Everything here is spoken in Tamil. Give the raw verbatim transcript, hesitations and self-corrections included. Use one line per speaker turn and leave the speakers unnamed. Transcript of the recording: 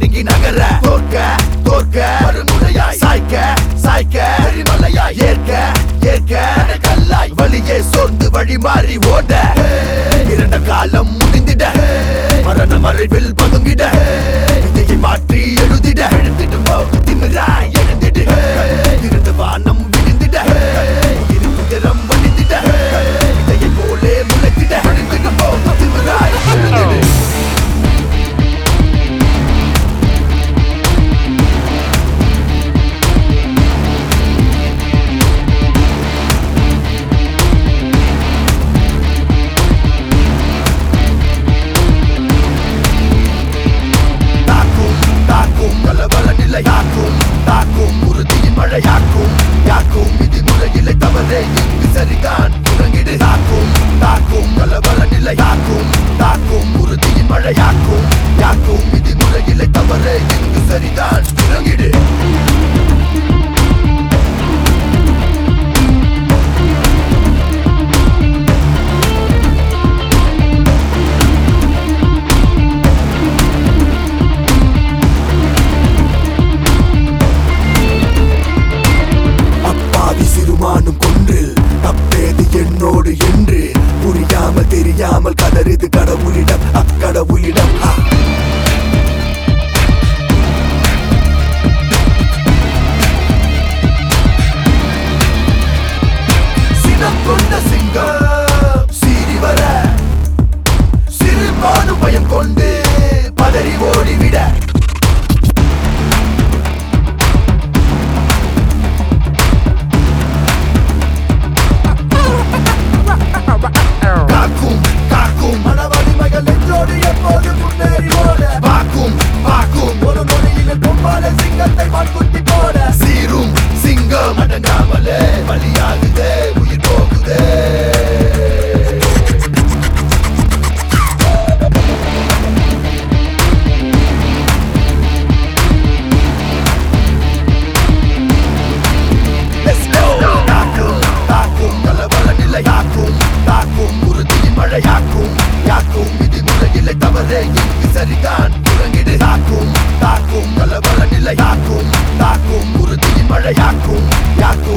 நடுங்கி நகர தோற்க தோற்க மறுமுறையாய் சாய்க்க சாய்க்க எரிமலையாய் ஏற்க ஏற்க கல்லாய் வழியே சோர்ந்து வழி மாறி ஓட இரண்ட காலம் முடிந்திட மரண மறைவில் பதுங்கிட இதையை மாற்றி எழுதிட எழுதிட்டு போ திமிராய் எழுந்திடு இருந்து வானம் விழுந்திட இருந்திரம் வழிந்திட இதையை போலே முளைத்திட எழுதிட்டு போ திமிராய் எழுதிடு யாக்கும் தாக்கும் உறுதியின் மழை யாக்கும் யாக்கும் இது முறையில்லை தவறே இங்கு சரிதான் உறங்கிடு தாக்கும் தாக்கும் கலவர நிலை யாக்கும் தாக்கும் உறுதியின் மழை யாக்கும் யாக்கும் இது முறையில்லை தவறே இங்கு சரிதான் உறங்கிடு என்னோடு என்று புரியாமல் தெரியாமல் கதறிது கடவுளிடம் அக்கடவுளிடம் சினம் கொண்ட சிங்கம் சீறி வர சிறுபாடு பயம் கொண்டு பதறி ஓடிவிட சீரும் சிங்கம் அடங்காமலே பலியாகுதே உயிர் போகுதே தாக்கும் தாக்கும் கலவர நிலை யாக்கும் தாக்கும் உறுதியின் மழை யாக்கும் யாக்கும் இது முறையில்லை தவறே இங்கு சரிதான் உறங்கிடு தாக்கும் தாக்கும் கலவர நிலை யாக்கும் தாக்கும் உறுதியின் மழை யாக்கும் யாக்கும்